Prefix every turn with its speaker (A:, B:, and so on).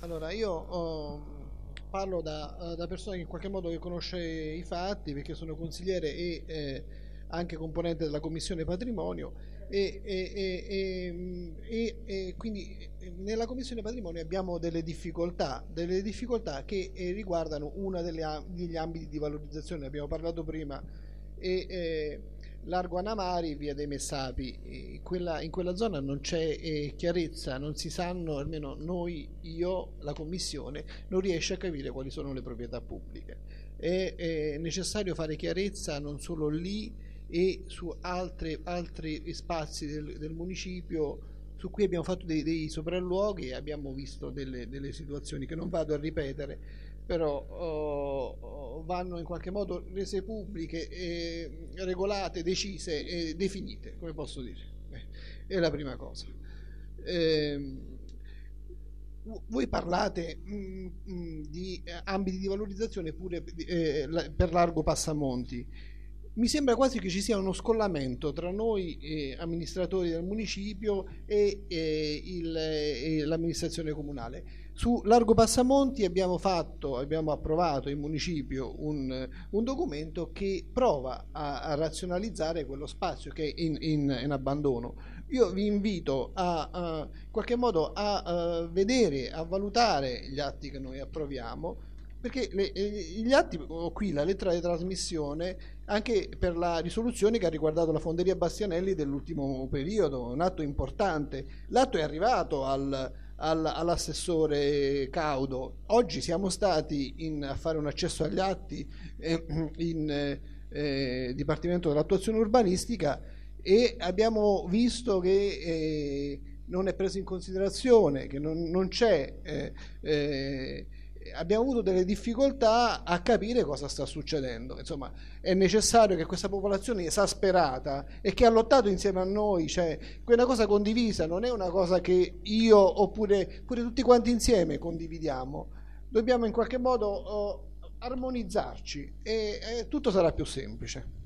A: Allora, io parlo da persona che in qualche modo che conosce i fatti, perché sono consigliere e anche componente della Commissione Patrimonio e quindi nella Commissione Patrimonio abbiamo delle difficoltà che riguardano una degli ambiti di valorizzazione, ne abbiamo parlato prima, e Largo Anamari, via dei Messapi. In quella zona non c'è chiarezza, non si sanno, almeno noi, io, la Commissione, non riesce a capire quali sono le proprietà pubbliche. È necessario fare chiarezza non solo lì e su altri spazi del municipio su cui abbiamo fatto dei sopralluoghi e abbiamo visto delle situazioni che non vado a ripetere, però vanno in qualche modo rese pubbliche, regolate, decise e definite, come posso dire. È la prima cosa. Voi parlate di ambiti di valorizzazione pure per Largo Passamonti. Mi sembra quasi che ci sia uno scollamento tra noi amministratori del municipio e l'amministrazione comunale. Su Largo Passamonti abbiamo approvato in municipio un documento che prova a razionalizzare quello spazio che è in abbandono. Io vi invito in qualche modo a vedere, a valutare gli atti che noi approviamo, perché gli atti, ho qui la lettera di trasmissione anche per la risoluzione che ha riguardato la fonderia Bastianelli dell'ultimo periodo, un atto importante. L'atto è arrivato all'assessore Caudo. Oggi siamo stati a fare un accesso agli atti in Dipartimento dell'Attuazione Urbanistica e abbiamo visto che non è preso in considerazione, che non c'è. Abbiamo avuto delle difficoltà a capire cosa sta succedendo. Insomma, è necessario che questa popolazione esasperata e che ha lottato insieme a noi, cioè quella cosa condivisa, non è una cosa che io oppure pure tutti quanti insieme condividiamo. Dobbiamo in qualche modo armonizzarci e tutto sarà più semplice.